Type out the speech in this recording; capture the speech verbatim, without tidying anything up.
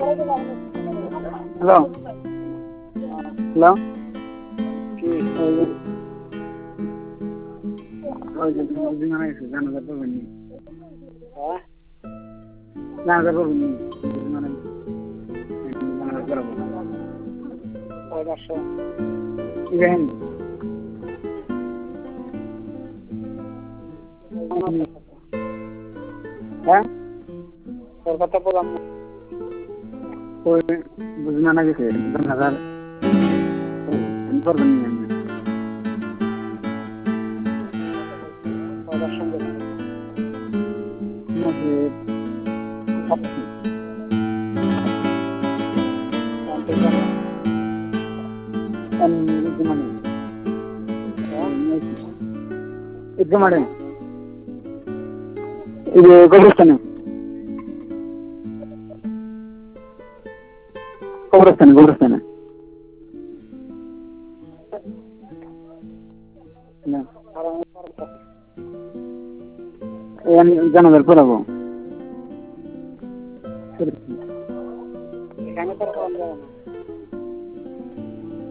hello hello কি জানাজা করবেন নি জানাজা করবেন নি জানাজা করাবো ইব্রাহিম হ্যাঁ তোর কথা বললাম ওই বুঝনা না গেছে জানাজার করবেন নি ಇದು ಮಾಡಿ ಇದು ಗೊಬ್ಬರಸ್ಥಾನೆ ಗೊಬ್ಬರಸ್ಥಾನೆ ಗೊಬ್ಬರಸ್ಥಾನೆ জানাজার পড়াবো এখানে